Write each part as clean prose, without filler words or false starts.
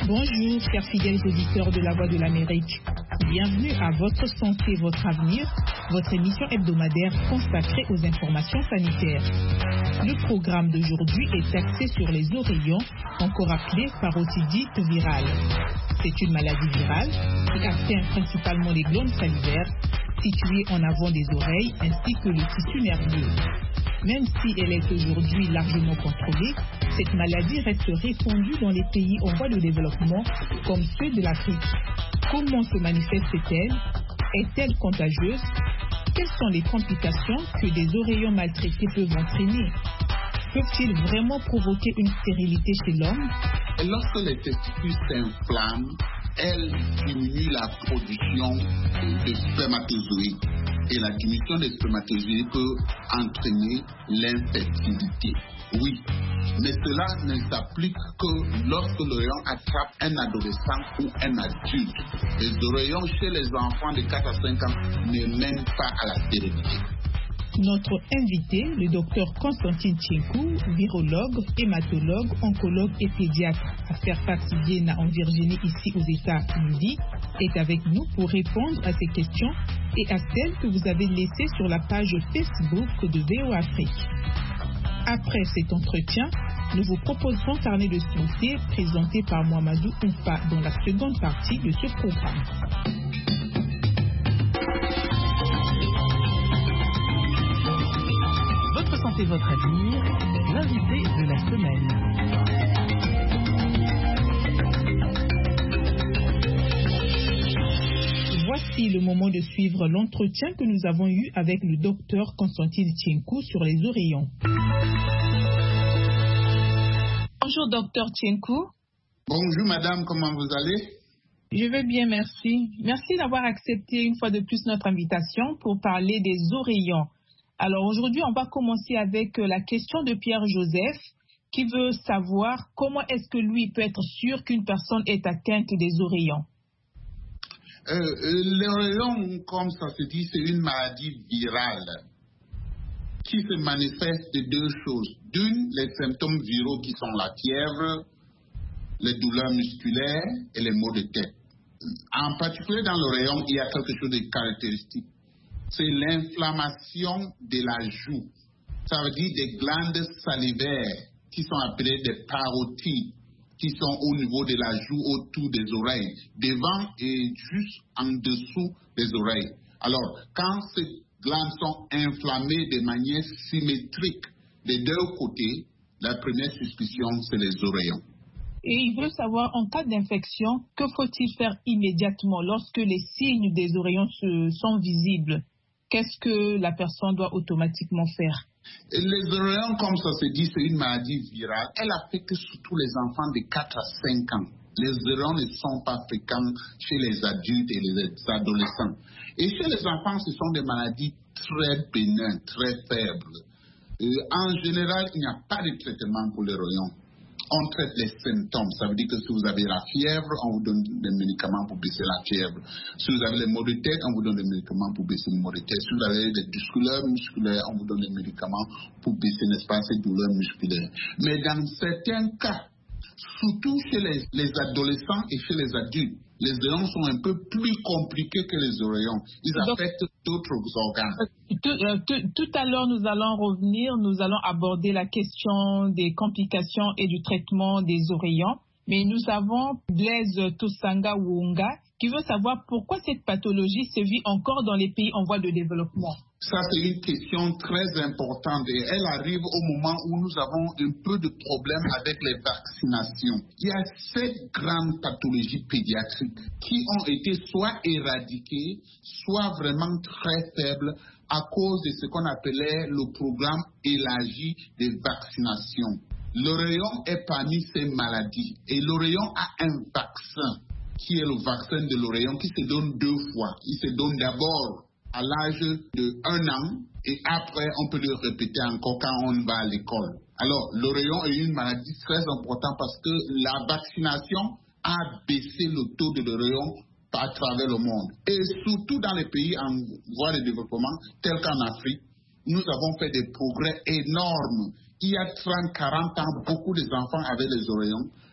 Bonjour, chers fidèles auditeurs de la Voix de l'Amérique. Bienvenue à Votre Santé, Votre Avenir, votre émission hebdomadaire consacrée aux informations sanitaires. Le programme d'aujourd'hui est axé sur les oreillons, encore appelés parotidites virales. C'est une maladie virale qui atteint principalement les glandes salivaires, situées en avant des oreilles, ainsi que le tissu nerveux. Même si elle est aujourd'hui largement contrôlée, cette maladie reste répandue dans les pays en voie de développement, comme ceux de l'Afrique. Comment se manifeste-t-elle? Est-elle contagieuse? Quelles sont les complications que des oreillons maltraités peuvent entraîner? Peuvent-ils vraiment provoquer une stérilité chez l'homme? Lorsque les testicules s'inflamment, elles diminuent la production de spermatozoïdes. Et la diminution des spermatozoïdes peut entraîner l'infertilité. Oui, mais cela ne s'applique que lorsque l'oreillon attrape un adolescent ou un adulte. Les oreillons chez les enfants de 4 à 5 ans ne mènent pas à la stérilité. Notre invité, le docteur Constantine Tchenkou, virologue, hématologue, oncologue et pédiatre à Fairfax, Vienna en Virginie, ici aux États-Unis, est avec nous pour répondre à ces questions et à celles que vous avez laissées sur la page Facebook de VOA Afrique. Après cet entretien, nous vous proposerons Carnet de santé présenté par Mohamedou Oumpa dans la seconde partie de ce programme. Votre santé, votre avenir, l'invité de la semaine. Voici le moment de suivre l'entretien que nous avons eu avec le docteur Constantine Tchenkou sur les oreillons. Bonjour docteur Tchenkou. Bonjour madame, comment vous allez? Je vais bien, merci. Merci d'avoir accepté une fois de plus notre invitation pour parler des oreillons. Alors aujourd'hui, on va commencer avec la question de Pierre-Joseph qui veut savoir comment est-ce que lui peut être sûr qu'une personne est atteinte des oreillons. L'oreillon, comme ça se dit, c'est une maladie virale qui se manifeste de deux choses. D'une, les symptômes viraux qui sont la fièvre, les douleurs musculaires et les maux de tête. En particulier dans l'oreillon, il y a quelque chose de caractéristique. C'est l'inflammation de la joue. Ça veut dire des glandes salivaires qui sont appelées des parotides, qui sont au niveau de la joue, autour des oreilles, devant et juste en dessous des oreilles. Alors, quand ces glandes sont inflammées de manière symétrique des deux côtés, la première suspicion, c'est les oreillons. Et il veut savoir, en cas d'infection, que faut-il faire immédiatement lorsque les signes des oreillons sont visibles? Qu'est-ce que la personne doit automatiquement faire? Les oreillons, comme ça se dit, c'est une maladie virale. Elle affecte surtout les enfants de 4 à 5 ans. Les oreillons ne sont pas fréquents chez les adultes et les adolescents. Et chez les enfants, ce sont des maladies très bénignes, très faibles. En général, il n'y a pas de traitement pour les oreillons. On traite les symptômes. Ça veut dire que si vous avez la fièvre, on vous donne des médicaments pour baisser la fièvre. Si vous avez les maux de tête, on vous donne des médicaments pour baisser les maux de tête. Si vous avez des douleurs musculaires, on vous donne des médicaments pour baisser, n'est-ce pas, ces douleurs musculaires. Mais dans certains cas, surtout chez les adolescents et chez les adultes, les oreillons sont un peu plus compliqués que les oreillons. Ils affectent d'autres organes. Tout à l'heure, nous allons aborder la question des complications et du traitement des oreillons. Mais nous avons Blaise Tosanga Wunga qui veut savoir pourquoi cette pathologie se vit encore dans les pays en voie de développement. Ça, c'est une question très importante et elle arrive au moment où nous avons un peu de problème avec les vaccinations. Il y a 7 grandes pathologies pédiatriques qui ont été soit éradiquées, soit vraiment très faibles à cause de ce qu'on appelait le programme élargi de vaccination. L'oreillon est parmi ces maladies et l'oreillon a un vaccin qui est le vaccin de l'oreillon qui se donne 2 fois. Il se donne d'abord à l'âge de 1 an et après on peut le répéter encore quand on va à l'école. Alors l'oreillon est une maladie très importante parce que la vaccination a baissé le taux de l'oreillon à travers le monde. Et surtout dans les pays en voie de développement tels qu'en Afrique, nous avons fait des progrès énormes. Il y a 30-40 ans, beaucoup d'enfants avaient les oreillons,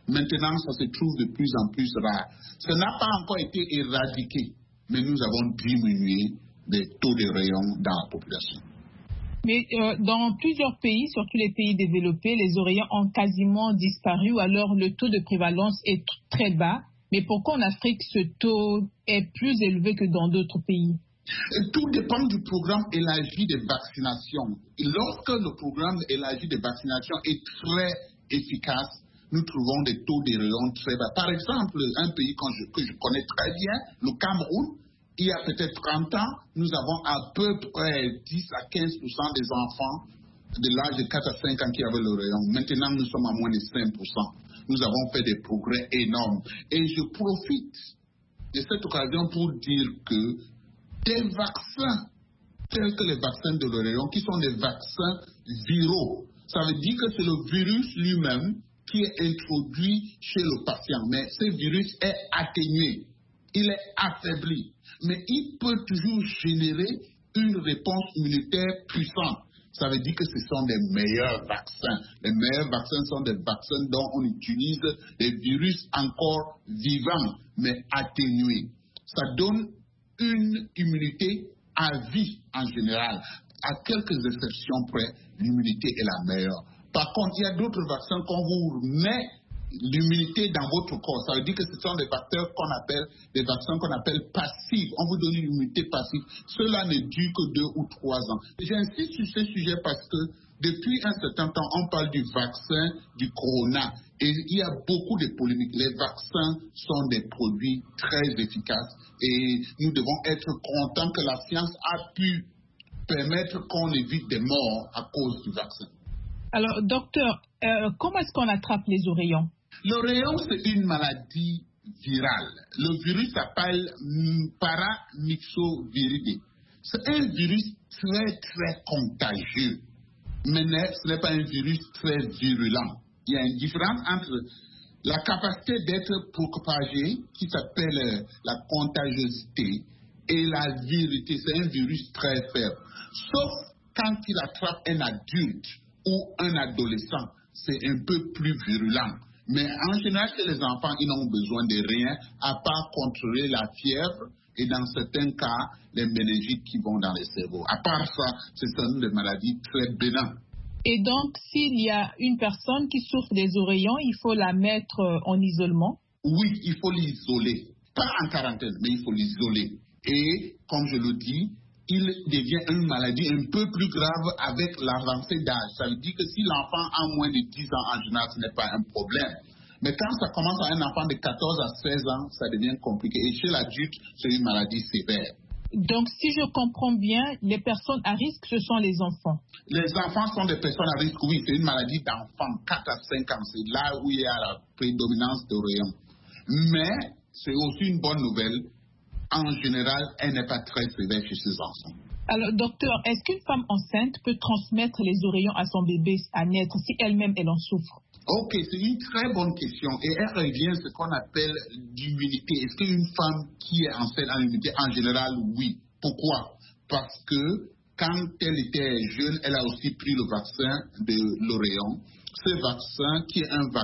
Maintenant, ça se trouve de plus en plus rare. Ça n'a pas encore été éradiqué, mais nous avons diminué les taux de rayon dans la population. Mais dans plusieurs pays, surtout les pays développés, les oreillons ont quasiment disparu ou alors le taux de prévalence est très bas. Mais pourquoi en Afrique ce taux est plus élevé que dans d'autres pays? Tout dépend du programme élargi de vaccination. Lorsque le programme élargi de vaccination est très efficace, nous trouvons des taux de rayon très bas. Par exemple, un pays que je connais très bien, le Cameroun, il y a peut-être 30 ans, nous avons à peu près 10 à 15% des enfants de l'âge de 4 à 5 ans qui avaient le rayon. Maintenant, nous sommes à moins de 5%. Nous avons fait des progrès énormes. Et je profite de cette occasion pour dire que des vaccins, tels que les vaccins de l'oreillon, qui sont des vaccins viraux, ça veut dire que c'est le virus lui-même qui est introduit chez le patient. Mais ce virus est atténué, il est affaibli. Mais il peut toujours générer une réponse immunitaire puissante. Ça veut dire que ce sont des meilleurs vaccins. Les meilleurs vaccins sont des vaccins dont on utilise des virus encore vivants, mais atténués. Ça donne une immunité à vie en général. À quelques exceptions près, l'immunité est la meilleure. Par contre, il y a d'autres vaccins qu'on vous met l'immunité dans votre corps. Ça veut dire que ce sont des vaccins qu'on appelle passifs. On vous donne une immunité passive. Cela ne dure que 2 ou 3 ans. J'insiste sur ce sujet parce que depuis un certain temps, on parle du vaccin du corona. Et il y a beaucoup de polémiques. Les vaccins sont des produits très efficaces. Et nous devons être contents que la science a pu permettre qu'on évite des morts à cause du vaccin. Alors, docteur, comment est-ce qu'on attrape les oreillons? L'oreillon, c'est une maladie virale. Le virus s'appelle paramyxoviridé. C'est un virus très, très contagieux. Mais ce n'est pas un virus très virulent. Il y a une différence entre la capacité d'être propagé, qui s'appelle la contagiosité, et la virilité. C'est un virus très faible. Sauf quand il attrape un adulte ou un adolescent, c'est un peu plus virulent. Mais en général, chez les enfants, ils n'ont besoin de rien à part contrôler la fièvre et dans certains cas, les méningites qui vont dans le cerveau. À part ça, ce sont des maladies très bénines. Et donc, s'il y a une personne qui souffre des oreillons, il faut la mettre en isolement? Oui, il faut l'isoler. Pas en quarantaine, mais il faut l'isoler. Et, comme je le dis, il devient une maladie un peu plus grave avec l'avancée d'âge. Ça veut dire que si l'enfant a moins de 10 ans, en général, ce n'est pas un problème. Mais quand ça commence à un enfant de 14 à 16 ans, ça devient compliqué. Et chez l'adulte, c'est une maladie sévère. Donc, si je comprends bien, les personnes à risque, ce sont les enfants. Les enfants sont des personnes à risque, oui. C'est une maladie d'enfants, 4 à 5 ans. C'est là où il y a la prédominance de rayons. Mais c'est aussi une bonne nouvelle. En général, elle n'est pas très sévère chez ces enfants. Alors, docteur, est-ce qu'une femme enceinte peut transmettre les oreillons à son bébé à naître si elle-même elle en souffre? Ok, c'est une très bonne question. Et elle revient à ce qu'on appelle l'immunité. Est-ce qu'une femme qui est enceinte a l'immunité? En général, oui. Pourquoi? Parce que quand elle était jeune, elle a aussi pris le vaccin de l'oreillon. Ce vaccin, qui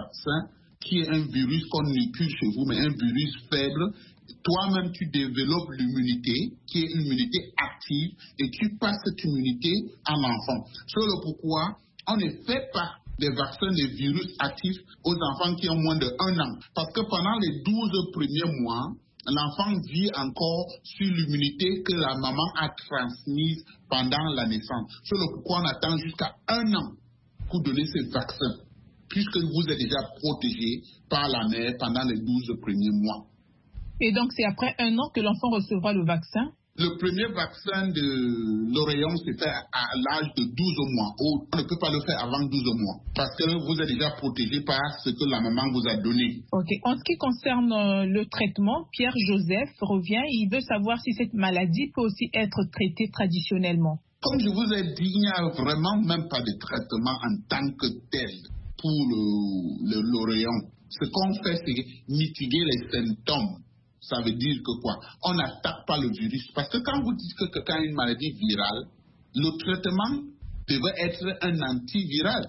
est un virus qu'on inocule chez vous, mais un virus faible, toi-même, tu développes l'immunité, qui est une immunité active, et tu passes cette immunité à l'enfant. C'est le pourquoi on ne fait pas des vaccins de virus actifs aux enfants qui ont moins de 1 an. Parce que pendant les 12 premiers mois, l'enfant vit encore sur l'immunité que la maman a transmise pendant la naissance. C'est le pourquoi on attend jusqu'à 1 an pour donner ces vaccins, puisque vous êtes déjà protégé par la mère pendant les 12 premiers mois. Et donc, c'est après 1 an que l'enfant recevra le vaccin? Le premier vaccin de l'oreillon se fait à l'âge de 12 mois. On ne peut pas le faire avant 12 mois parce que vous êtes déjà protégé par ce que la maman vous a donné. Ok. En ce qui concerne le traitement, Pierre-Joseph revient et il veut savoir si cette maladie peut aussi être traitée traditionnellement. Comme je vous ai dit, il n'y a vraiment même pas de traitement en tant que tel pour l'oreillon. Ce qu'on fait, c'est mitiguer les symptômes. Ça veut dire que quoi? On n'attaque pas le virus. Parce que quand vous dites que quelqu'un a une maladie virale, le traitement devrait être un antiviral.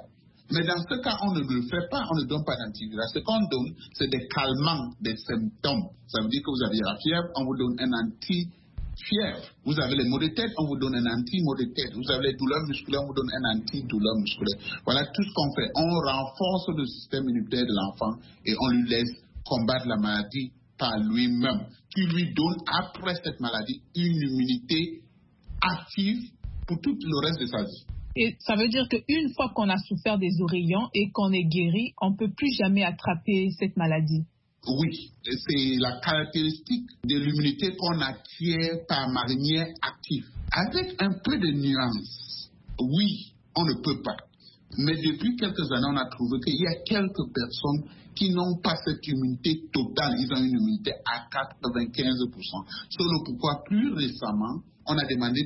Mais dans ce cas, on ne le fait pas, on ne donne pas d'antivirale. Ce qu'on donne, c'est des calmants des symptômes. Ça veut dire que vous avez la fièvre, on vous donne un anti-fièvre. Vous avez les maux de tête, on vous donne un anti-maux de tête. Vous avez les douleurs musculaires, on vous donne un anti-douleur musculaire. Voilà tout ce qu'on fait. On renforce le système immunitaire de l'enfant et on lui laisse combattre la maladie par lui-même, qui lui donne, après cette maladie, une immunité active pour tout le reste de sa vie. Et ça veut dire qu'une fois qu'on a souffert des oreillons et qu'on est guéri, on ne peut plus jamais attraper cette maladie. Oui, c'est la caractéristique de l'immunité qu'on acquiert par manière active. Avec un peu de nuance, oui, on ne peut pas. Mais depuis quelques années, on a trouvé qu'il y a quelques personnes qui n'ont pas cette immunité totale. Ils ont une immunité à 95%. C'est le pourquoi, plus récemment, on a demandé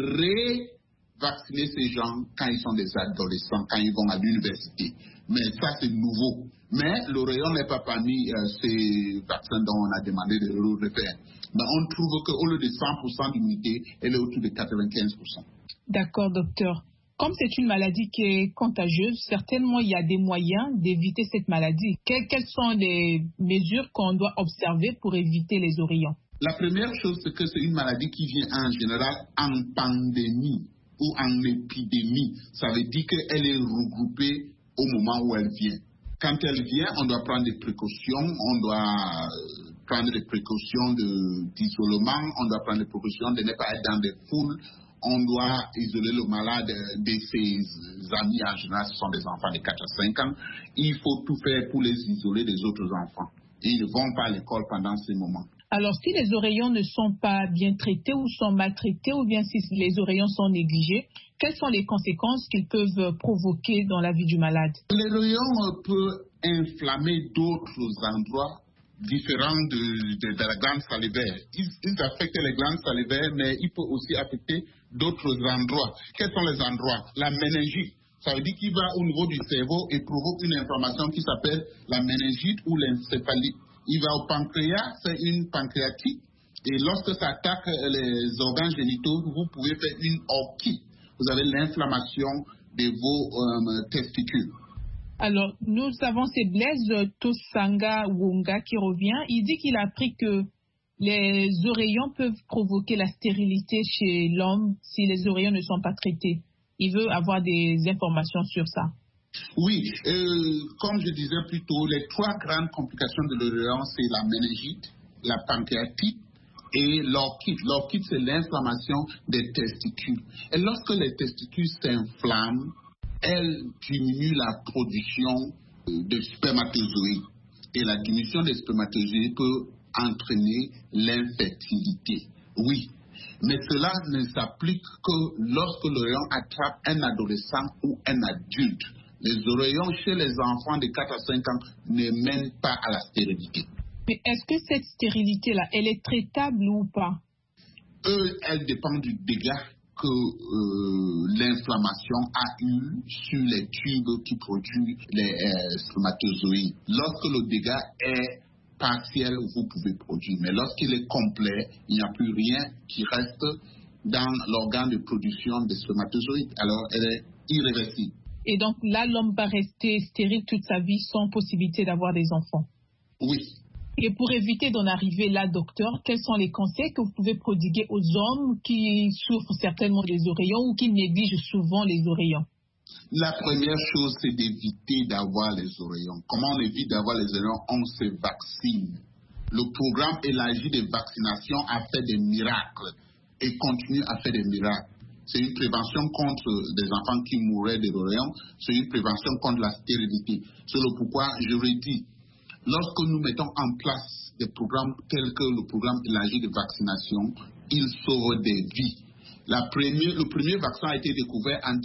de vacciner ces gens quand ils sont des adolescents, quand ils vont à l'université. Mais ça, c'est nouveau. Mais l'oreillon n'est pas parmi ces vaccins dont on a demandé de le refaire. Mais on trouve qu'au lieu de 100% d'immunité, elle est autour de 95%. D'accord, docteur. Comme c'est une maladie qui est contagieuse, certainement il y a des moyens d'éviter cette maladie. Quelles sont les mesures qu'on doit observer pour éviter les oreillons? La première chose, c'est que c'est une maladie qui vient en général en pandémie ou en épidémie. Ça veut dire qu'elle est regroupée au moment où elle vient. Quand elle vient, on doit prendre des précautions, on doit prendre des précautions d'isolement, on doit prendre des précautions de ne pas être dans des foules, on doit isoler le malade de ses amis, en général ce sont des enfants de 4 à 5 ans. Il faut tout faire pour les isoler des autres enfants. Ils ne vont pas à l'école pendant ces moments. Alors, si les oreillons ne sont pas bien traités ou sont maltraités, ou bien si les oreillons sont négligés, quelles sont les conséquences qu'ils peuvent provoquer dans la vie du malade? Les oreillons peuvent inflammer d'autres endroits différents de la glande salivaire. Ils affectent les glandes salivaires, mais ils peuvent aussi affecter d'autres endroits. Quels sont les endroits? La méningite. Ça veut dire qu'il va au niveau du cerveau et provoque une inflammation qui s'appelle la méningite ou l'encéphalite. Il va au pancréas, c'est une pancréatite. Et lorsque ça attaque les organes génitaux, vous pouvez faire une orchite. Vous avez l'inflammation de vos testicules. Alors, nous avons c'est Blaise Tosanga Wonga qui revient. Il dit qu'il a appris que les oreillons peuvent provoquer la stérilité chez l'homme si les oreillons ne sont pas traités. Il veut avoir des informations sur ça. Oui, comme je disais plus tôt, les 3 grandes complications de l'oreillon, c'est la méningite, la pancréatite et l'orchite. L'orchite, c'est l'inflammation des testicules. Et lorsque les testicules s'inflamment, elles diminuent la production de spermatozoïdes. Et la diminution des spermatozoïdes peut entraîner l'infertilité. Oui. Mais cela ne s'applique que lorsque l'oreillon attrape un adolescent ou un adulte. Les oreillons chez les enfants de 4 à 5 ans ne mènent pas à la stérilité. Mais est-ce que cette stérilité-là, elle est traitable ou pas? Elle dépend du dégât que l'inflammation a eu sur les tubes qui produisent les spermatozoïdes. Lorsque le dégât est partiel, vous pouvez produire. Mais lorsqu'il est complet, il n'y a plus rien qui reste dans l'organe de production des spermatozoïdes. Alors, elle est irréversible. Et donc là, l'homme va rester stérile toute sa vie sans possibilité d'avoir des enfants? Oui. Et pour éviter d'en arriver là, docteur, quels sont les conseils que vous pouvez prodiguer aux hommes qui souffrent certainement des oreillons ou qui négligent souvent les oreillons? La première chose, c'est d'éviter d'avoir les oreillons. Comment on évite d'avoir les oreillons? On se vaccine. Le programme élargi de vaccination a fait des miracles et continue à faire des miracles. C'est une prévention contre des enfants qui mourraient de l'oreillon. C'est une prévention contre la stérilité. C'est le pourquoi je redis. Lorsque nous mettons en place des programmes tels que le programme élargi de vaccination, ils sauvent des vies. Le premier vaccin a été découvert en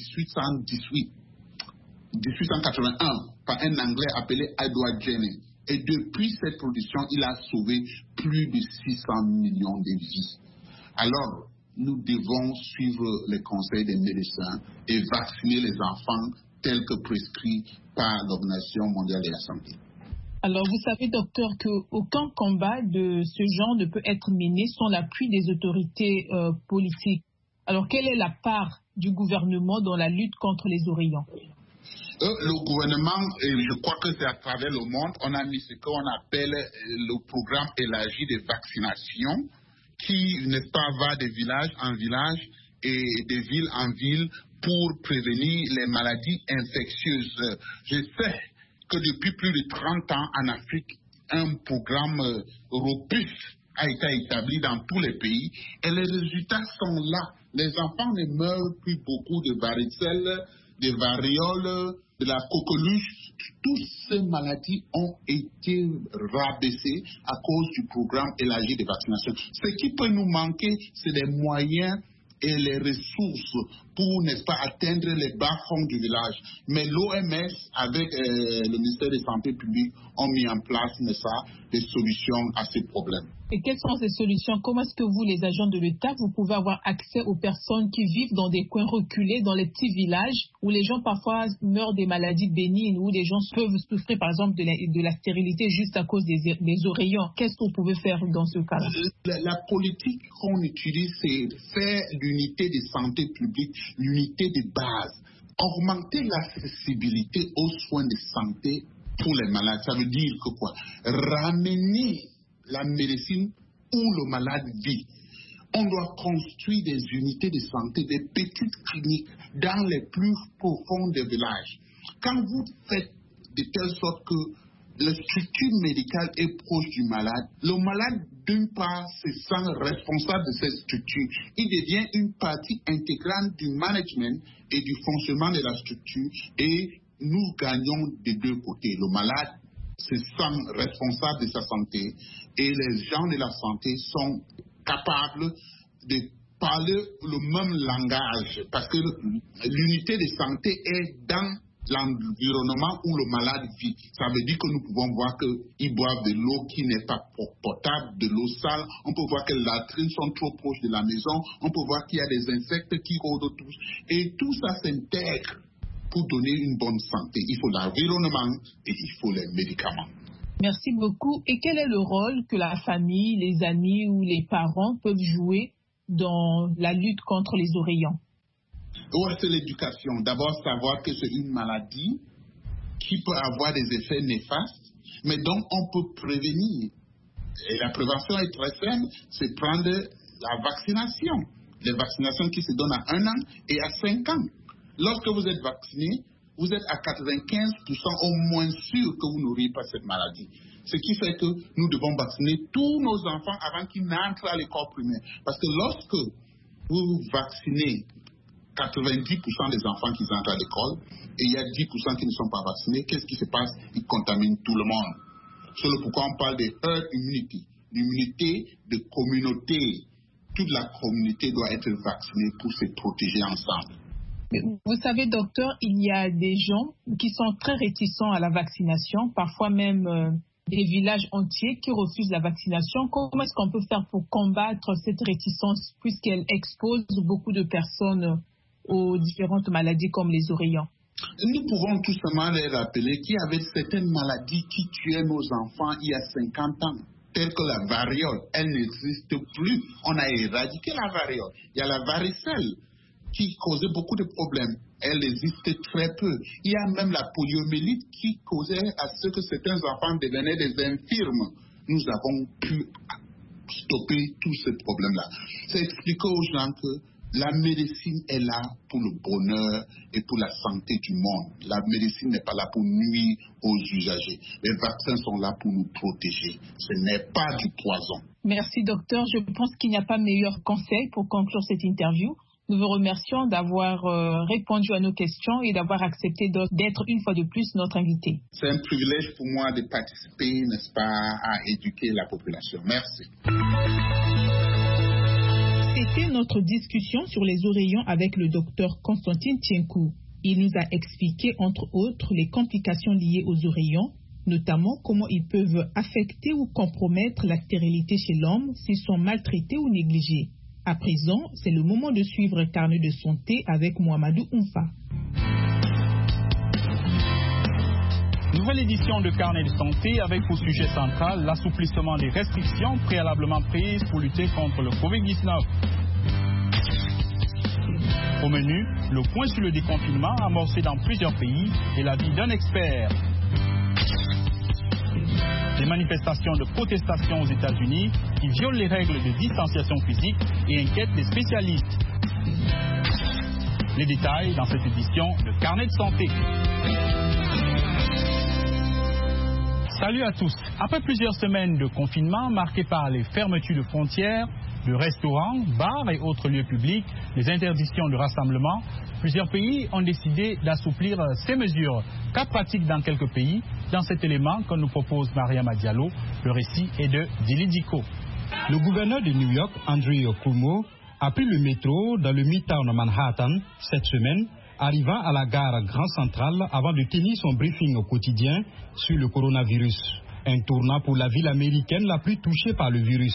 1881 par un Anglais appelé Edward Jenner. Et depuis cette production, il a sauvé plus de 600 millions de vies. Alors, nous devons suivre les conseils des médecins et vacciner les enfants tels que prescrits par l'Organisation mondiale de la santé. Alors, vous savez, docteur, qu'aucun combat de ce genre ne peut être mené sans l'appui des autorités politiques. Alors, quelle est la part du gouvernement dans la lutte contre les oreillons? Le gouvernement, je crois que c'est à travers le monde, on a mis ce qu'on appelle le programme élargi de vaccination qui, n'est-ce pas, va de village en village et de ville en ville pour prévenir les maladies infectieuses. Je sais que depuis plus de 30 ans en Afrique, un programme robuste a été établi dans tous les pays et les résultats sont là. Les enfants ne meurent plus beaucoup de varicelle, de variole, de la coqueluche. Toutes ces maladies ont été rabaissées à cause du programme élargi de vaccination. Ce qui peut nous manquer, c'est les moyens et les ressources pour, n'est-ce pas, atteindre les bas-fonds du village. Mais l'OMS, avec le ministère de la Santé publique, ont mis en place, n'est-ce pas, des solutions à ces problèmes. Et quelles sont ces solutions? Comment est-ce que vous, les agents de l'État, vous pouvez avoir accès aux personnes qui vivent dans des coins reculés, dans les petits villages, où les gens parfois meurent des maladies bénignes, où les gens peuvent souffrir, par exemple, de la stérilité juste à cause des oreillons? Qu'est-ce que vous pouvez faire dans ce cas-là? La politique qu'on utilise, c'est faire l'unité de santé publique, l'unité de base. Augmenter l'accessibilité aux soins de santé pour les malades. Ça veut dire que quoi? Ramener la médecine où le malade vit. On doit construire des unités de santé, des petites cliniques dans les plus profonds des villages. Quand vous faites de telle sorte que la structure médicale est proche du malade, le malade, d'une part, se sent responsable de cette structure. Il devient une partie intégrante du management et du fonctionnement de la structure et nous gagnons des deux côtés. Le malade se sent responsable de sa santé et les gens de la santé sont capables de parler le même langage parce que l'unité de santé est dans l'environnement où le malade vit. Ça veut dire que nous pouvons voir qu'ils boivent de l'eau qui n'est pas potable, de l'eau sale. On peut voir que les latrines sont trop proches de la maison. On peut voir qu'il y a des insectes qui rôdent autour. Et tout ça s'intègre pour donner une bonne santé. Il faut l'environnement et il faut les médicaments. Merci beaucoup. Et quel est le rôle que la famille, les amis ou les parents peuvent jouer dans la lutte contre les oreillons? Oui, c'est l'éducation. D'abord, savoir que c'est une maladie qui peut avoir des effets néfastes, mais dont on peut prévenir. Et la prévention est très simple, c'est prendre la vaccination. Les vaccinations qui se donnent à 1 an et à 5 ans. Lorsque vous êtes vacciné, vous êtes à 95% au moins sûr que vous n'aurez pas cette maladie. Ce qui fait que nous devons vacciner tous nos enfants avant qu'ils n'entrent à l'école primaire. Parce que lorsque vous vaccinez 90% des enfants qui entrent à l'école et il y a 10% qui ne sont pas vaccinés, qu'est-ce qui se passe? Ils contaminent tout le monde. C'est pourquoi on parle de herd immunity, l'immunité de communauté. Toute la communauté doit être vaccinée pour se protéger ensemble. Vous savez, docteur, il y a des gens qui sont très réticents à la vaccination, parfois même des villages entiers qui refusent la vaccination. Comment est-ce qu'on peut faire pour combattre cette réticence puisqu'elle expose beaucoup de personnes aux différentes maladies comme les oreillons? Nous pouvons tout simplement les rappeler qu'il y avait certaines maladies qui tuaient nos enfants il y a 50 ans. Telle que la variole, elle n'existe plus. On a éradiqué la variole. Il y a la varicelle qui causait beaucoup de problèmes. Elle existait très peu. Il y a même la poliomyélite qui causait à ce que certains enfants devenaient des infirmes. Nous avons pu stopper tous ces problèmes-là. C'est expliquer aux gens que la médecine est là pour le bonheur et pour la santé du monde. La médecine n'est pas là pour nuire aux usagers. Les vaccins sont là pour nous protéger. Ce n'est pas du poison. Merci, docteur. Je pense qu'il n'y a pas meilleur conseil pour conclure cette interview. Nous vous remercions d'avoir répondu à nos questions et d'avoir accepté d'être une fois de plus notre invité. C'est un privilège pour moi de participer, n'est-ce pas, à éduquer la population. Merci. C'était notre discussion sur les oreillons avec le docteur Constantine Tienkou. Il nous a expliqué, entre autres, les complications liées aux oreillons, notamment comment ils peuvent affecter ou compromettre la stérilité chez l'homme s'ils sont maltraités ou négligés. À présent, c'est le moment de suivre Carnet de santé avec Mohamedou Oumfa. Nouvelle édition de Carnet de santé avec pour sujet central l'assouplissement des restrictions préalablement prises pour lutter contre le Covid-19. Au menu, le point sur le déconfinement amorcé dans plusieurs pays et l'avis d'un expert. Des manifestations de protestation aux États-Unis qui violent les règles de distanciation physique et inquiètent les spécialistes. Les détails dans cette édition de Carnet de santé. Salut à tous. Après plusieurs semaines de confinement marquées par les fermetures de frontières, de restaurants, bars et autres lieux publics, les interdictions de rassemblement, plusieurs pays ont décidé d'assouplir ces mesures. Cas pratique dans quelques pays, dans cet élément que nous propose Mariama Diallo, le récit est de Dili Diko. Le gouverneur de New York, Andrew Cuomo, a pris le métro dans le Midtown Manhattan cette semaine, arrivant à la gare Grand Central avant de tenir son briefing au quotidien sur le coronavirus. Un tournant pour la ville américaine la plus touchée par le virus.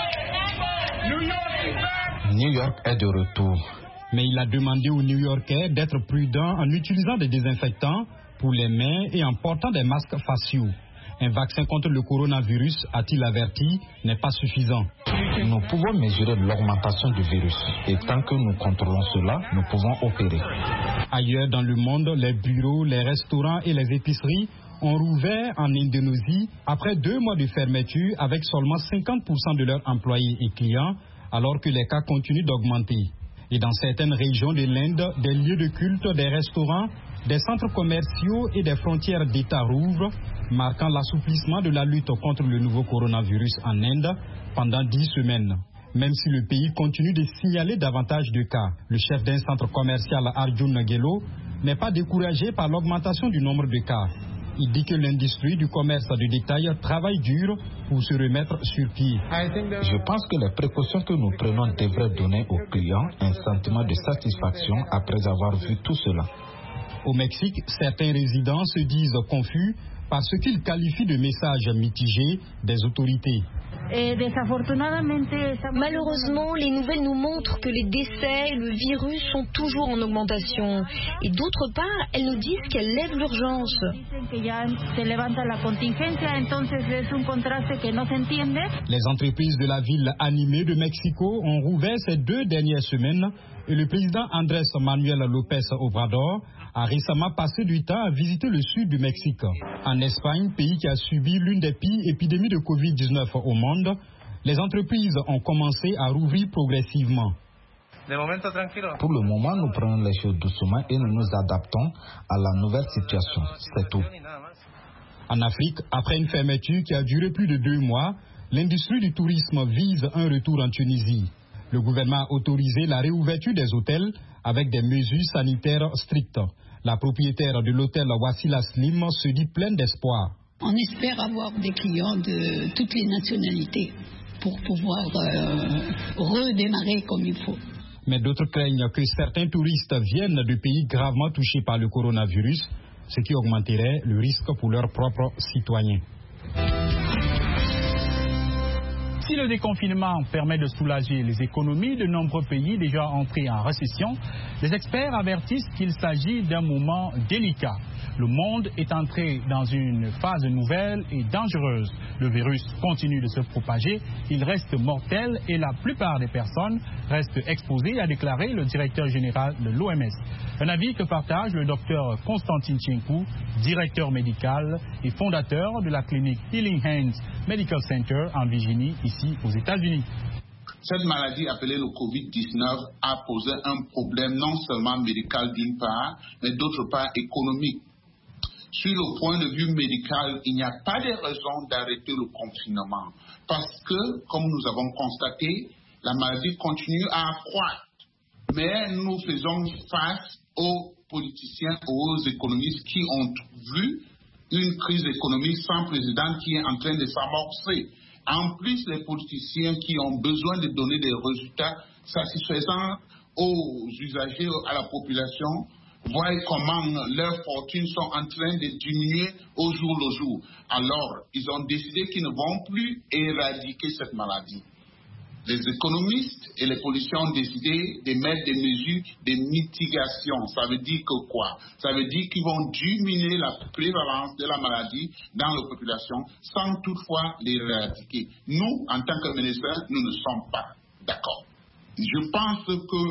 New York est de retour. Mais il a demandé aux New-Yorkais d'être prudents en utilisant des désinfectants pour les mains et en portant des masques faciaux. Un vaccin contre le coronavirus, a-t-il averti, n'est pas suffisant. Nous pouvons mesurer l'augmentation du virus et tant que nous contrôlons cela, nous pouvons opérer. Ailleurs dans le monde, les bureaux, les restaurants et les épiceries ont rouvert en Indonésie après 2 mois de fermeture avec seulement 50% de leurs employés et clients, alors que les cas continuent d'augmenter. Et dans certaines régions de l'Inde, des lieux de culte, des restaurants, des centres commerciaux et des frontières d'État rouvrent, marquant l'assouplissement de la lutte contre le nouveau coronavirus en Inde pendant 10 semaines. Même si le pays continue de signaler davantage de cas, le chef d'un centre commercial, Arjun Gelo, n'est pas découragé par l'augmentation du nombre de cas. Il dit que l'industrie du commerce de détail travaille dur pour se remettre sur pied. Je pense que les précautions que nous prenons devraient donner aux clients un sentiment de satisfaction après avoir vu tout cela. Au Mexique, certains résidents se disent confus par ce qu'ils qualifient de messages mitigés des autorités. Malheureusement, les nouvelles nous montrent que les décès et le virus sont toujours en augmentation. Et d'autre part, elles nous disent qu'elles lèvent l'urgence. Les entreprises de la ville animée de Mexico ont rouvert ces 2 dernières semaines et le président Andrés Manuel López Obrador a récemment passé du temps à visiter le sud du Mexique. En Espagne, pays qui a subi l'une des pires épidémies de Covid-19 au monde, les entreprises ont commencé à rouvrir progressivement. Pour le moment, nous prenons les choses doucement et nous nous adaptons à la nouvelle situation. C'est tout. En Afrique, après une fermeture qui a duré plus de 2 mois, l'industrie du tourisme vise un retour en Tunisie. Le gouvernement a autorisé la réouverture des hôtels avec des mesures sanitaires strictes. La propriétaire de l'hôtel Wassila Slim se dit pleine d'espoir. On espère avoir des clients de toutes les nationalités pour pouvoir redémarrer comme il faut. Mais d'autres craignent que certains touristes viennent de pays gravement touchés par le coronavirus, ce qui augmenterait le risque pour leurs propres citoyens. Si le déconfinement permet de soulager les économies de nombreux pays déjà entrés en récession, les experts avertissent qu'il s'agit d'un moment délicat. Le monde est entré dans une phase nouvelle et dangereuse. Le virus continue de se propager, il reste mortel et la plupart des personnes restent exposées, a déclaré le directeur général de l'OMS. Un avis que partage le docteur Konstantin Tchenkou, directeur médical et fondateur de la clinique Healing Hands Medical Center en Virginie, ici aux États-Unis. Cette maladie appelée le Covid-19 a posé un problème non seulement médical d'une part, mais d'autre part économique. Sur le point de vue médical, il n'y a pas de raison d'arrêter le confinement parce que, comme nous avons constaté, la maladie continue à accroître. Mais nous faisons face aux politiciens, aux économistes qui ont vu une crise économique sans précédent qui est en train de s'amorcer. En plus, les politiciens qui ont besoin de donner des résultats satisfaisants aux usagers, à la population, voient comment leurs fortunes sont en train de diminuer au jour le jour. Alors, ils ont décidé qu'ils ne vont plus éradiquer cette maladie. Les économistes et les politiciens ont décidé de mettre des mesures de mitigation. Ça veut dire que quoi? Ça veut dire qu'ils vont diminuer la prévalence de la maladie dans la population sans toutefois l'éradiquer. Nous, en tant que médecins, nous ne sommes pas d'accord. Je pense que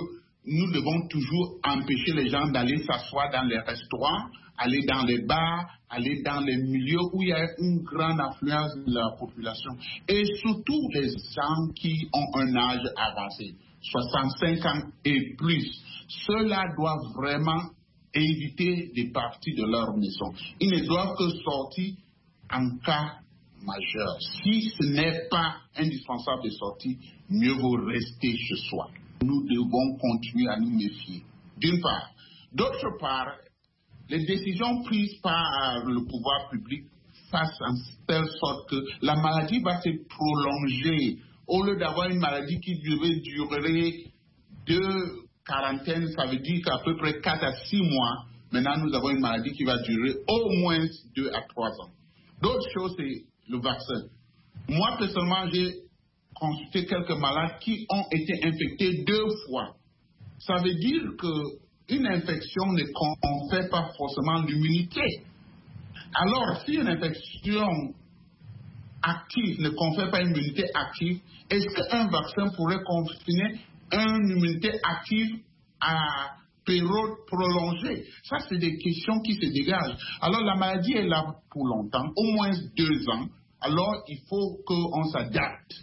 nous devons toujours empêcher les gens d'aller s'asseoir dans les restaurants, aller dans les bars, aller dans les milieux où il y a une grande affluence de la population. Et surtout les gens qui ont un âge avancé, 65 ans et plus. Ceux-là doivent vraiment éviter de partir de leur maison. Ils ne doivent que sortir en cas majeur. Si ce n'est pas indispensable de sortir, mieux vaut rester chez soi. Nous devons continuer à nous méfier, d'une part. D'autre part, les décisions prises par le pouvoir public fassent en telle sorte que la maladie va se prolonger. Au lieu d'avoir une maladie qui devait durer 2 quarantaines, ça veut dire qu'à peu près 4 à 6 mois, maintenant nous avons une maladie qui va durer au moins 2 à 3 ans. D'autre chose, c'est le vaccin. Moi, personnellement, j'ai consulté quelques malades qui ont été infectés 2 fois. Ça veut dire qu'une infection ne confère pas forcément l'immunité. Alors, si une infection active ne confère pas une immunité active, est-ce qu'un vaccin pourrait confiner une immunité active à période prolongée? Ça, c'est des questions qui se dégagent. Alors, la maladie est là pour longtemps, au moins 2 ans. Alors, il faut qu'on s'adapte.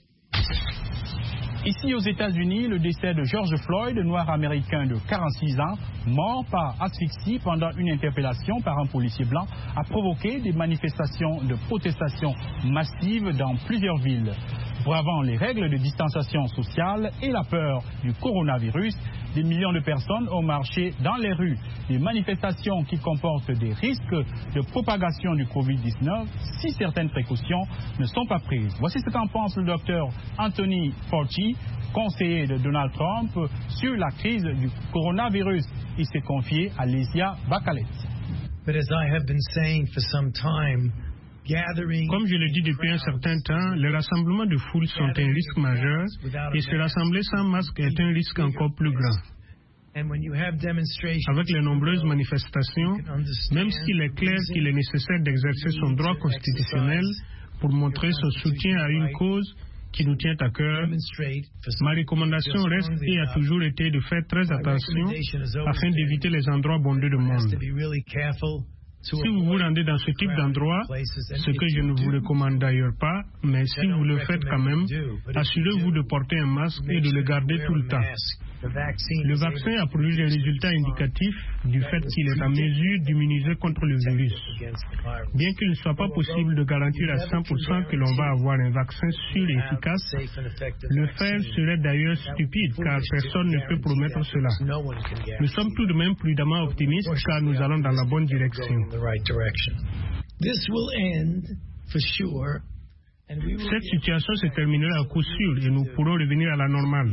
Ici aux États-Unis, le décès de George Floyd, noir américain de 46 ans, mort par asphyxie pendant une interpellation par un policier blanc, a provoqué des manifestations de protestation massives dans plusieurs villes. Bravant les règles de distanciation sociale et la peur du coronavirus, des millions de personnes ont marché dans les rues. Des manifestations qui comportent des risques de propagation du Covid-19 si certaines précautions ne sont pas prises. Voici ce qu'en pense le docteur Anthony Fauci, conseiller de Donald Trump, sur la crise du coronavirus. Il s'est confié à Lesia Bakalet. Comme je le dis depuis un certain temps, les rassemblements de foule sont un risque majeur et se rassembler sans masque est un risque encore plus grand. Avec les nombreuses manifestations, même s'il est clair qu'il est nécessaire d'exercer son droit constitutionnel pour montrer son soutien à une cause qui nous tient à cœur, ma recommandation reste et a toujours été de faire très attention afin d'éviter les endroits bondés de monde. Si vous vous rendez dans ce type d'endroit, ce que je ne vous recommande d'ailleurs pas, mais si vous le faites quand même, assurez-vous de porter un masque et de le garder tout le temps. Le vaccin a produit des résultats indicatifs du fait qu'il est en mesure d'immuniser contre le virus. Bien qu'il ne soit pas possible de garantir à 100% que l'on va avoir un vaccin sûr et efficace, le faire serait d'ailleurs stupide car personne ne peut promettre cela. Nous sommes tout de même prudemment optimistes car nous allons dans la bonne direction. Cette situation se terminera à coup sûr et nous pourrons revenir à la normale.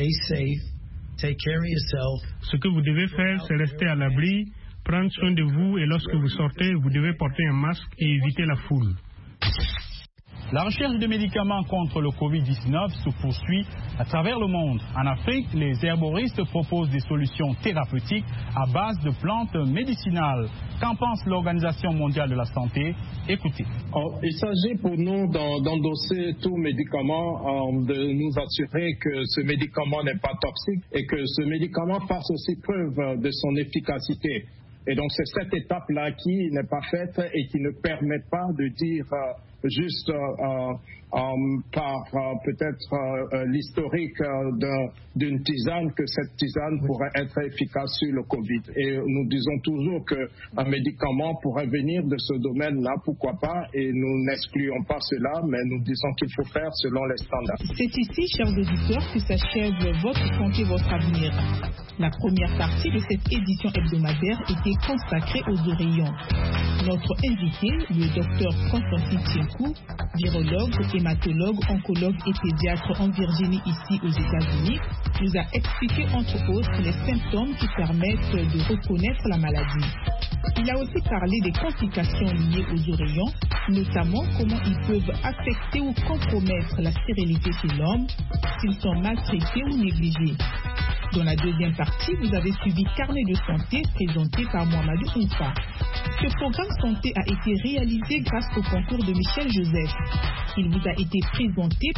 Ce que vous devez faire, c'est rester à l'abri, prendre soin de vous et lorsque vous sortez, vous devez porter un masque et éviter la foule. La recherche de médicaments contre le Covid-19 se poursuit à travers le monde. En Afrique, les herboristes proposent des solutions thérapeutiques à base de plantes médicinales. Qu'en pense l'Organisation mondiale de la santé? Écoutez. Il s'agit pour nous d'endosser tout médicament, de nous assurer que ce médicament n'est pas toxique et que ce médicament fasse aussi preuve de son efficacité. Et donc c'est cette étape-là qui n'est pas faite et qui ne permet pas de dire juste par peut-être l'historique d'une tisane que cette tisane pourrait être efficace sur le Covid. Et nous disons toujours qu'un médicament pourrait venir de ce domaine-là, pourquoi pas, et nous n'excluons pas cela, mais nous disons qu'il faut faire selon les standards. C'est ici, chers auditeurs, que s'achève votre santé, votre avenir. La première partie de cette édition hebdomadaire était consacrée aux oreillons. Notre invité, le docteur Constantin Tienkou, virologue, hématologue, oncologue et pédiatre en Virginie, ici aux États-Unis, nous a expliqué entre autres les symptômes qui permettent de reconnaître la maladie. Il a aussi parlé des complications liées aux oreillons, notamment comment ils peuvent affecter ou compromettre la stérilité chez l'homme s'ils sont maltraités ou négligés. Dans la deuxième partie, vous avez suivi Carnet de santé présenté par Mohamedou Oufa. Ce programme santé a été réalisé grâce au concours de Michel Joseph. Il vous a été présenté